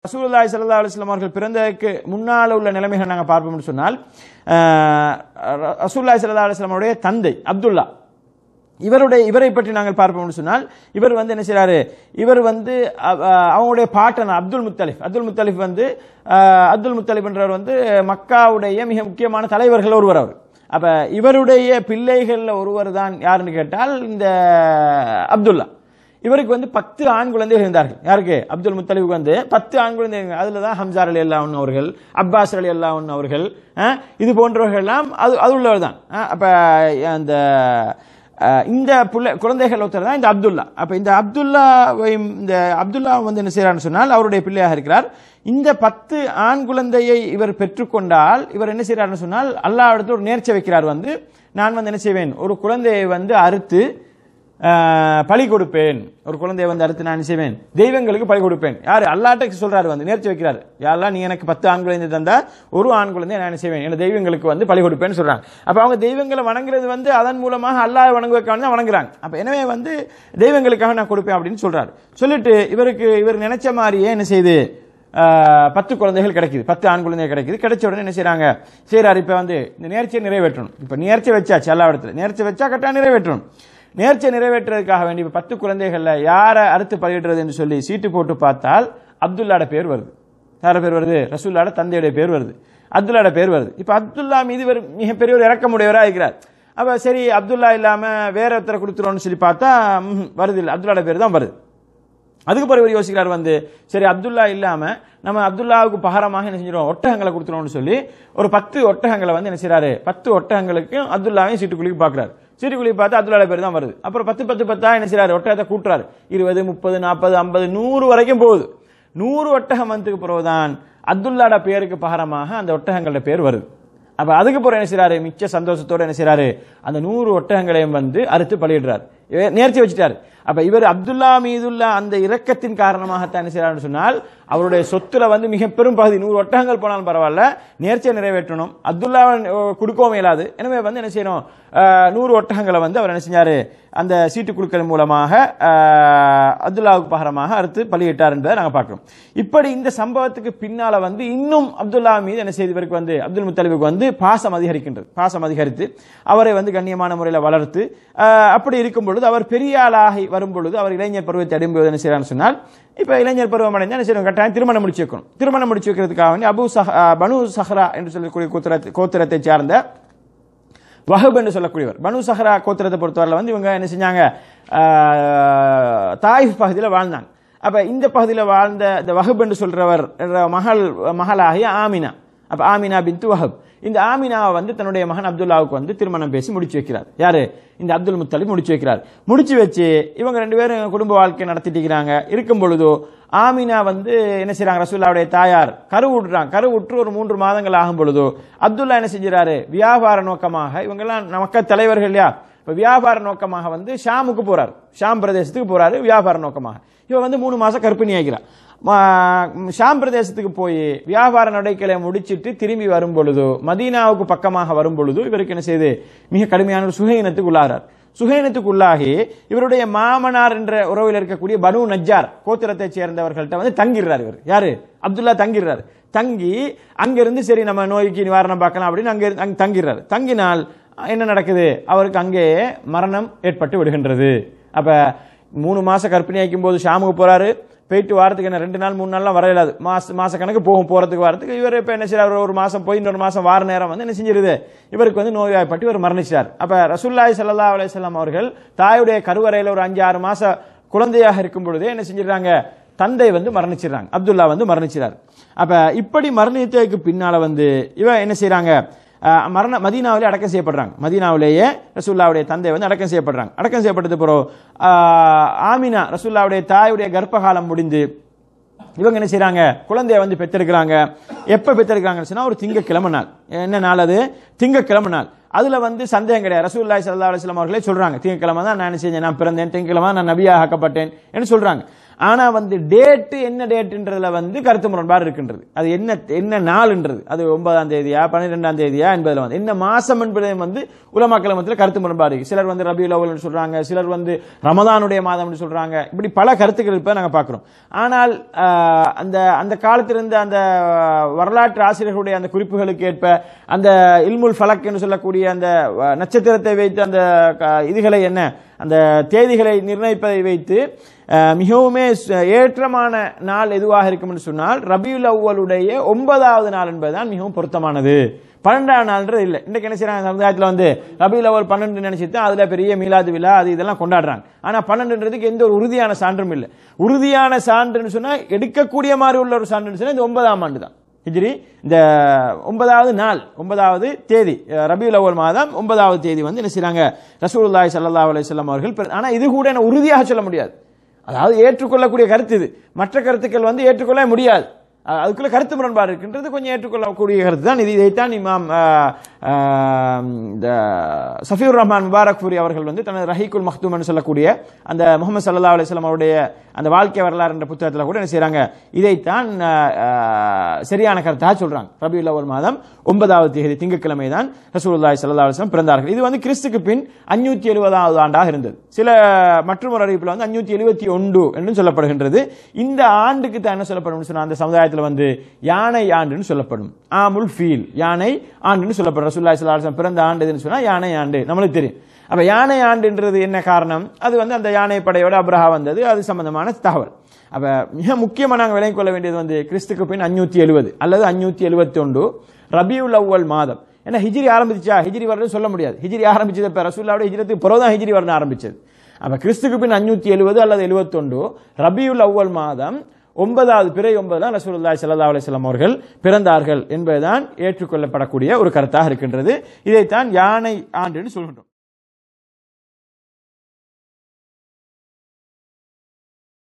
ரசூலுல்லாஹி ஸல்லல்லாஹு அலைஹி வஸல்லம் அவர்கள் பிறந்ததற்கு முன்னால் உள்ள நிலைமைகளை நாங்கள் பார்ப்போம்னு சொன்னால் ரசூலுல்லாஹி ஸல்லல்லாஹு அலைஹி வஸல்லம் அவருடைய தந்தை அப்துல்லா இவரை பற்றி நாங்கள் பார்ப்போம்னு சொன்னால் இவர் வந்து என்ன செய்றாரு, இவர் வந்து அவங்களுடைய பாட்டன் அப்துல் முத்தலிப் வந்து அப்துல் முத்தலிப் என்றவர் வந்து மக்காவுடைய மிக முக்கியமான தலைவர்கள் ஒருவர். அவர் அப்ப இவருடைய பிள்ளைகள்ல ஒருவர் தான் யாருன்னு கேட்டால் இந்த அப்துல்லா. இவருக்கு வந்து 10 ஆண் குழந்தைகள் இருந்தார்கள். யாருக்கு? அப்துல் முத்தலிபுக்கு வந்து 10 ஆண் குழந்தைகள். அதுல தான் ஹம்சா ரலியல்லாஹு அன்ஹு அவர்கள், அப்பாஸ் ரலியல்லாஹு அன்ஹு அவர்கள், இது போன்றவர்கள் எல்லாம் அது உள்ளவர் தான். அப்ப அந்த இந்த குழந்தைகள் ஒருத்தர் தான் இந்த அப்துல்லா. அப்ப இந்த அப்துல்லா வந்து என்ன செய்யறான்னு சொன்னால் அவருடைய பிள்ளையாக இருக்கிறார். இந்த 10 ஆண் குழந்தையை இவர் பெற்றுக்கொண்டால் இவர் என்ன செய்யறாருன்னு சொன்னால் அல்லாஹ்விடத்தில் ஒரு நேர்ச்சை வைக்கிறார். வந்து நான் வந்து என்ன செய்வேன், ஒரு குழந்தையை வந்து அறுத்து பலி கொடுப்பேன். ஒரு குழந்தையை வந்து அடுத்து நான் செய்வேன், தெய்வங்களுக்கு பலி கொடுப்பேன். யாரு? அல்லாஹ்ட்ட சொல்றாரு, வந்து நேர்ச்சி வைக்கிறாரு. யாரெல்லாம் நீ எனக்கு 10 ஆண் குழந்தை தந்தா ஒரு ஆண் குழந்தையை நான் செய்வேன், என் தெய்வங்களுக்கு வந்து பலி கொடுப்பேன்னு சொல்றாங்க. அப்ப அவங்க தெய்வங்களை வணங்குறது வந்து அதன் மூலமாக அல்லாஹ் வணங்குவதற்காக தான் வணங்குறாங்க. அப்ப எனவே வந்து தெய்வங்களுக்காக நான் கொடுப்பேன் அப்படின்னு சொல்றாரு. சொல்லிட்டு இவர் நினைச்ச மாதிரியே என்ன செய்து 10 குழந்தைகள் கிடைக்குது, 10 ஆண் குழந்தைகள் கிடைக்குது. கிடைச்ச உடனே என்ன செய்யறாங்க, செய்யறாரு, இப்ப வந்து இந்த நேர்ச்சியை நிறைவேற்றணும். இப்ப நேர்ச்சி வச்சாச்சு, எல்லா இடத்துல நேர்ச்சி வச்சா கரெக்டா நிறைவேற்றணும். நேர்ச்சியை நிறைவேற்றுறதுக்காக வேண்டி 10 குழந்தைகள்ல யாரை அறுத்து பலியிடுறது என்று சொல்லி சீட்டு போட்டு பார்த்தால் அப்துல்லாட பேர் வருது. யார பேர் வருது? ரசூலுல்லாஹ்ட தந்தையுடைய பேர் வருது, அப்துல்லாட பேர் வருது. இப்ப அப்துல்லா மீது மிகப்பெரிய ஒரு இரக்கமுடையவராக இருக்கிறார். அப்ப சரி அப்துல்லா இல்லாம வேற ஒருத்தரை கொடுத்துருவோம்னு சொல்லி பார்த்தா வருது இல்லை, அப்துல்லாட பேர் தான் வருது. அதுக்கு பிறகு இவர் யோசிக்கிறார், வந்து சரி அப்துல்லா இல்லாம நம்ம அப்துல்லாவுக்கு பகரமாக என்ன செஞ்சிடும், ஒட்டகங்களை கொடுத்துருவோம்னு சொல்லி ஒரு 10 ஒட்டகங்களை வந்து என்ன செய்யறாரு, 10 ஒட்டகங்களுக்கு அப்துல்லாவையும் சீட்டுக்குள்ளிக்கு பாக்குறாரு. சீட்டுக்குள்ளி பார்த்தா அப்துல்லாட பேர் தான் வருது. அப்புறம் 10 என்ன செய்யறாரு, ஒட்டகத்தை கூட்டுறாரு. 20, 30, 40, 50, 100 வரைக்கும் போகுது. 100 ஒட்டகம் வந்ததுக்கு பிறகுதான் அப்துல்லாட பேருக்கு பகரமாக அந்த ஒட்டகங்களோட பேர் வருது. அப்ப அதுக்கு பிறகு என்ன செய்யறாரு, மிச்ச சந்தோஷத்தோட என்ன செய்யறாரு, அந்த 100 ஒட்டகங்களையும் வந்து அறுத்து பலியிடுறாரு, நேர்ச்சி வச்சுட்டாரு. அப்ப இவர் அப்துல்லா மீதுள்ள அந்த இரக்கத்தின் காரணமாகத்தான் என்ன செய்யறாருன்னு சொன்னால் அவருடைய சொத்துல வந்து மிக பெரும் பகுதி 100 ஒட்டகங்கள் போனாலும் பரவாயில்ல, நேர்ச்சியை நிறைவேற்றணும், அப்துல்லா கொடுக்கவும் இயலாது. எனவே வந்து என்ன செய்யணும், 100 ஒட்டகங்களை வந்து அவர் என்ன செஞ்சாரு, அந்த சீட்டு குழுக்கள் மூலமாக அப்துல்லாவுக்கு பகரமாக அறுத்து பலியிட்டார் என்பதை நாங்கள் பார்க்கிறோம். இப்படி இந்த சம்பவத்துக்கு பின்னால வந்து இன்னும் அப்துல்லா மீது என்ன செய்து இவருக்கு வந்து அப்துல் முத்தலிபுக்கு வந்து பாசம் அதிகரித்து அவரை வந்து கண்ணியமான முறையில் வளர்த்து அப்படி இருக்கும் பொழுது அவர் பெரிய ஆளாகி வரும் பொழுது அவர் இளைஞர் பருவத்தை அடையும்போது என்ன செய்யறான்னு சொன்னால் இப்ப இளைஞர் பருவம் அடைஞ்சா என்ன செய்யணும், கட்டாயம் திருமணம் முடிச்சு வைக்கணும். திருமணம் முடிச்சு வைக்கிறதுக்காக வேண்டி பனு சஹ்ரா என்று சொல்லக்கூடிய கோத்திரத்தை சார்ந்த வஹப் என்று சொல்லக்கூடியவர். பனு சஹ்ரா கோத்திரத்தை பொறுத்தவரை வந்து இவங்க என்ன செஞ்சாங்க, தாயிஃப் பகுதியில் வாழ்ந்தாங்க. அப்ப இந்த பகுதியில் வாழ்ந்த இந்த வஹப் என்று சொல்றவர் மகளாகிய ஆமினா. அப்ப ஆமினா பின்து வஹப், இந்த ஆமினாவை வந்து தன்னுடைய மகன் அப்துல்லாவுக்கு வந்து திருமணம் பேசி முடிச்சு வைக்கிறார். யாரு? இந்த அப்துல் முத்தலிப் முடிச்சு வைக்கிறார். முடிச்சு வச்சு இவங்க 2 பேரும் குடும்ப வாழ்க்கை நடத்திட்டு இருக்கிறாங்க. இருக்கும் பொழுதோ ஆமினா வந்து என்ன செய்யறாங்க, ரசூலுல்லாஹ்வுடைய தாயார் கருவுற்று ஒரு 3 மாதங்கள் ஆகும் பொழுதோ அப்துல்லா என்ன செஞ்சாரு, வியாபார நோக்கமாக, இவங்க எல்லாம் நமக்கு தலைவர்கள் இல்லையா, இப்ப வியாபார நோக்கமாக வந்து ஷாமுக்கு போறாரு, ஷாம் பிரதேசத்துக்கு போறாரு வியாபார நோக்கமாக. இவன் வந்து 3 மாசம் கர்ப்பிணி ஆகிறார். ஷாம் பிரதேசத்துக்கு போய் வியாபார நடவடிக்கைகளை முடிச்சிட்டு திரும்பி வரும் பொழுது மதீனாவுக்கு பக்கமாக வரும் பொழுது இவருக்கு என்ன செய்து மிக கடுமையான ஒரு சுகையினத்துக்கு உள்ளாகிறார். சுகையினத்துக்குள்ளாகி இவருடைய மாமனார் என்ற உறவில் இருக்கக்கூடிய பனு நஜ்ஜார் கோத்திரத்தை சேர்ந்தவர்கள்ட்ட வந்து தங்கிடுறார். இவர் யாரு? அப்துல்லா தங்கிடுறாரு. தங்கி அங்கிருந்து சரி நம்ம நோய்க்கு நிவாரணம் பார்க்கலாம் அப்படின்னு அங்க தங்கிடுறாரு. தங்கினால் என்ன நடக்குது, அவருக்கு அங்கே மரணம் ஏற்பட்டு விடுகின்றது. அப்ப 3 மாசம் கர்ப்பிணி ஆக்கும் போது ஷாமுக்கு போறாரு. போயிட்டு வாரத்துக்கு என்ன 2 நாள் 3 நாள்லாம் வரையலாது, மாச கணக்கு போறதுக்கு வரதுக்கு. இவர் இப்ப என்ன செய்யறாரு, ஒரு மாசம் போய் இன்னொரு மாசம் வார நேரம் வந்து என்ன செஞ்சிருது, இவருக்கு வந்து நோய்வாய்ப்பட்டு இவர் மரணிச்சார். அப்ப ரசூலுல்லாஹி ஸல்லல்லாஹு அலைஹி வஸல்லம் அவர்கள் தாயுடைய கருவறையில ஒரு 5-6 மாச குழந்தையாக இருக்கும் பொழுதே என்ன செஞ்சிடறாங்க, தந்தை வந்து மரணிச்சிடறாங்க, அப்துல்லா வந்து மரணிச்சிறார். அப்ப இப்படி மரணித்ததுக்கு பின்னால வந்து இவன் என்ன செய்யறாங்க, மதீனாவிலே அடக்கம் செய்யப்படுறாங்க. மதீனாவிலேயே ரசூலுல்லாஹ்வுடைய தந்தை வந்து அடக்கம் செய்யப்படுறாங்க. அடக்கம் செய்யப்பட்டது பிறகு ஆமினா ரசூலுல்லாஹ்வுடைய தாயுடைய கர்ப்பகாலம் முடிந்து இவங்க என்ன செய்யறாங்க, குழந்தைய வந்து பெற்றெடுக்கிறாங்க. எப்ப பெற்றெடுக்கிறாங்கன்னு சொன்னா ஒரு திங்கக்கிழமை நாள். என்ன நாள் அது? திங்கக்கிழமை நாள். அதுல வந்து சந்தேகம் கிடையாது. ரசூலுல்லாஹி ஸல்லல்லாஹு அலைஹி வஸல்லம் அவர்களே சொல்றாங்க, திங்கட்கிழமை தான் நான் செஞ்சேன், நான் பிறந்தேன், திங்கட்கிழமை நான் நபியாக ஆக்கப்பட்டேன் என்று சொல்றாங்க. ஆனா வந்து டேட் என்ன டேட்ன்றதுல வந்து கருத்து முரண்பாடு இருக்கின்றது. அது என்ன நாள்ன்றது, அது 9ஆம் தேதியா 12ஆம் தேதியா என்பதுல வந்து என்ன மாசம் என்பதை வந்து உலமாக்கள் மத்தியில் கருத்து முரண்பாடு. சிலர் வந்து ரபியுல் அவ்வல் சொல்றாங்க, சிலர் வந்து ரமதானுடைய மாதம் சொல்றாங்க. இப்படி பல கருத்துக்கள் இருப்பதை நாங்க பார்க்கிறோம். ஆனால் அந்த அந்த காலத்திலிருந்து அந்த வரலாற்று ஆசிரியர்களுடைய அந்த குறிப்புகளுக்கு ஏற்ப அந்த இல்முல் ஃபலக் என்று சொல்லக்கூடிய அந்த நட்சத்திரத்தை வைத்து அந்த இதுகளை என்ன அந்த தேதிகளை நிர்ணயிப்பதை வைத்து மிகவுமே ஏற்றமான நாள் எதுவாக இருக்கும் என்று சொன்னால் ரபியுல் அவ்வலுடைய 9வது நாள் என்பதுதான் மிகவும் பொருத்தமானது. 12ஆம் நாள்ன்றது இல்லை. இன்றைக்கு என்ன செய்யறாங்க சமுதாயத்தில் வந்து ரபியுல் அவ்வல் 12 நினைச்சிட்டு அதுல பெரிய மீலாது விழா அது இதெல்லாம் கொண்டாடுறாங்க. ஆனா 12ன்றதுக்கு எந்த ஒரு உறுதியான சான்றும் இல்லை. உறுதியான சான்றுன்னு சொன்னா எடுக்கக்கூடிய மாதிரி உள்ள ஒரு சான்றுன்னு சொன்னா இந்த 9ஆம் ஆண்டு தான் ஹிஜ்ரி. இந்த 9வது நாள் 9வது தேதி ரபியுல் அவ்வல் மாதம் 9வது தேதி வந்து என்ன செய்றாங்க ரசூலுல்லாஹி ஸல்லல்லாஹு அலைஹி வஸல்லம் அவர்கள். ஆனா இது கூட என்ன உறுதியாக சொல்ல முடியாது. அதாவது ஏற்றுக்கொள்ளக்கூடிய கருத்து இது. மற்ற கருத்துக்கள் வந்து ஏற்றுக்கொள்ள முடியாது. அதுக்குள்ள கருத்து முரண்பாடு இருக்கின்றது. கொஞ்சம் ஏற்றுக்கொள்ளக்கூடிய கருத்து தான் இது. இதைத்தான் இமாம் சஃபியுர் ரஹ்மான் முபாரக்பூரி அவர்கள் வந்து தனது ரஹீக்குல் மக்தூம் என்று சொல்லக்கூடிய அந்த முஹம்மது ஸல்லல்லாஹு அலைஹி வஸல்லம் அவருடைய அந்த வாழ்க்கை வரலாறு என்ற புத்தகத்தில் கூட என்ன செய்றாங்க, இதைத்தான் சரியான கருத்தாக சொல்றாங்க. ரபியுல் அவ்வல் மாதம் 9வது தேதி திங்கட்கிழமை தான் ரசூலுல்லாஹி ஸல்லல்லாஹு அலைஹி வஸல்லம் பிறந்தார்கள். இது வந்து கிறிஸ்துக்கு பின் 570வது ஆண்டாக இருந்தது. சில மற்றொரு அறிவிப்பில் வந்து 571 என்று சொல்லப்படுகின்றது. இந்த ஆண்டுக்கு தான் என்ன சொல்லப்படும் சொன்னா அந்த சமுதாயத்தில் வந்து யானை ஆண்டுன்னு சொல்லப்படும். ஆமுல் ஃபீல், யானை ஆண்டுன்னு சொல்லப்படும். ரசூலுல்லாஹி ஸல்லல்லாஹு அலைஹி வஸல்லம் பிறந்த ஆண்டு எதுன்னு சொன்னா யானை ஆண்டு நம்மளுக்கு தெரியும். அப்ப யானை ஆண்டுன்றது என்ன காரணம்? அது வந்து அந்த யானை படையோட அப்ரஹா வந்தது, அது சம்பந்தமான தகவல். அப்ப மிக முக்கியமா நாங்கள் விளங்கிக் கொள்ள வேண்டியது வந்து கிறிஸ்துக்கு பின் 570 அல்லது 571 ரபியுல் அவ்வல் மாதம். ஏன்னா ஹிஜ்ரி ஆரம்பிச்சா ஹிஜ்ரி வருடம் சொல்ல முடியாது. ஹிஜ்ரி ஆரம்பிச்சது இப்ப ரசூலுல்லாஹ்வுடைய ஹிஜ்ரத்துக்கு பிறகுதான் ஹிஜ்ரி வருடம் ஆரம்பிச்சது. அப்ப கிறிஸ்துக்கு பின் 570 அல்லது 71 ரபியுல் அவ்வல் மாதம் 9வது பிறை 9 தான் ரசூலுல்லாஹி ஸல்லல்லாஹு அலைஹி வஸல்லம் அவர்கள் பிறந்தார்கள் என்பதுதான் ஏற்றுக்கொள்ளப்படக்கூடிய ஒரு கருத்தாக இருக்கின்றது. இதைத்தான் யானை ஆண்டு என்று சொல்கின்றோம்.